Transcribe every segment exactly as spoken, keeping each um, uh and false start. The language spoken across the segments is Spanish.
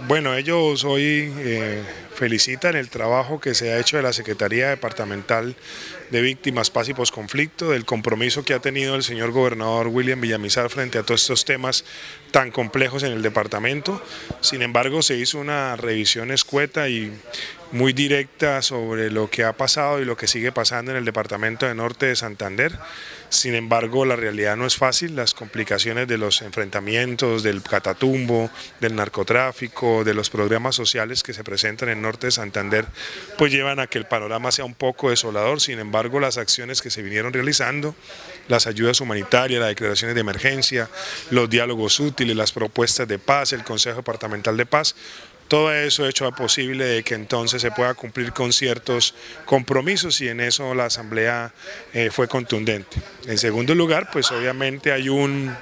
Bueno, ellos hoy eh, felicitan el trabajo que se ha hecho de la Secretaría Departamental de Víctimas, Paz y Posconflicto, del compromiso que ha tenido el señor gobernador William Villamizar frente a todos estos temas tan complejos en el departamento. Sin embargo, se hizo una revisión escueta y muy directa sobre lo que ha pasado y lo que sigue pasando en el departamento de Norte de Santander. Sin embargo, la realidad no es fácil, las complicaciones de los enfrentamientos, del catatumbo, del narcotráfico, de los programas sociales que se presentan en Norte de Santander, pues llevan a que el panorama sea un poco desolador. Sin embargo, las acciones que se vinieron realizando, las ayudas humanitarias, las declaraciones de emergencia, los diálogos útiles, las propuestas de paz, el Consejo Departamental de Paz, todo eso ha hecho posible de que entonces se pueda cumplir con ciertos compromisos y en eso la Asamblea eh, fue contundente. En segundo lugar, pues obviamente hay un,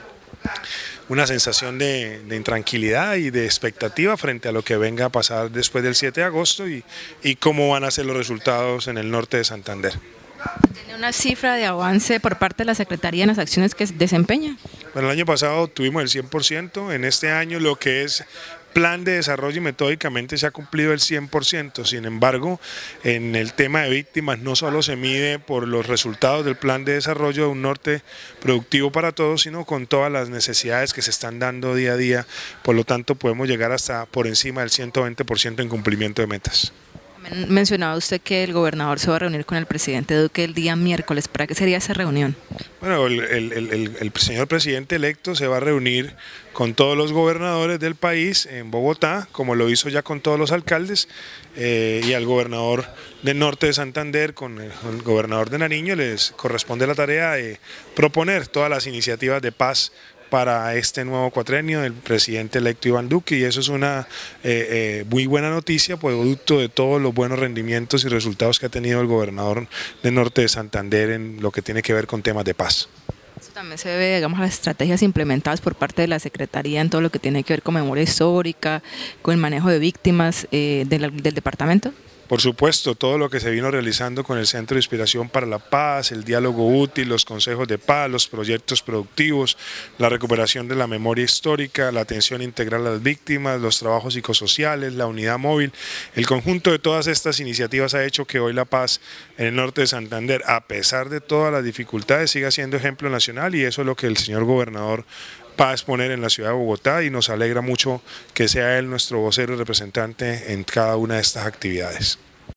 una sensación de, de intranquilidad y de expectativa frente a lo que venga a pasar después del siete de agosto y, y cómo van a ser los resultados en el norte de Santander. ¿Tiene una cifra de avance por parte de la Secretaría en las acciones que desempeña? Bueno, el año pasado tuvimos el cien por ciento, en este año lo que es plan de desarrollo y metódicamente se ha cumplido el cien por ciento, sin embargo, en el tema de víctimas no solo se mide por los resultados del plan de desarrollo de un norte productivo para todos, sino con todas las necesidades que se están dando día a día, por lo tanto podemos llegar hasta por encima del ciento veinte por ciento en cumplimiento de metas. Mencionaba usted que el gobernador se va a reunir con el presidente Duque el día miércoles. ¿Para qué sería esa reunión? Bueno, el, el, el, el señor presidente electo se va a reunir con todos los gobernadores del país en Bogotá, como lo hizo ya con todos los alcaldes, eh, y al gobernador del norte de Santander, con el, con el gobernador de Nariño, les corresponde la tarea de proponer todas las iniciativas de paz para este nuevo cuatrenio del presidente electo Iván Duque, y eso es una eh, eh, muy buena noticia, producto de todos los buenos rendimientos y resultados que ha tenido el gobernador del norte de Santander en lo que tiene que ver con temas de paz. Eso también se debe, digamos, a las estrategias implementadas por parte de la Secretaría en todo lo que tiene que ver con memoria histórica, con el manejo de víctimas eh, del, del departamento. Por supuesto, todo lo que se vino realizando con el Centro de Inspiración para la Paz, el diálogo útil, los consejos de paz, los proyectos productivos, la recuperación de la memoria histórica, la atención integral a las víctimas, los trabajos psicosociales, la unidad móvil, el conjunto de todas estas iniciativas ha hecho que hoy la paz en el norte de Santander, a pesar de todas las dificultades, siga siendo ejemplo nacional, y eso es lo que el señor gobernador va a exponer en la ciudad de Bogotá, y nos alegra mucho que sea él nuestro vocero y representante en cada una de estas actividades.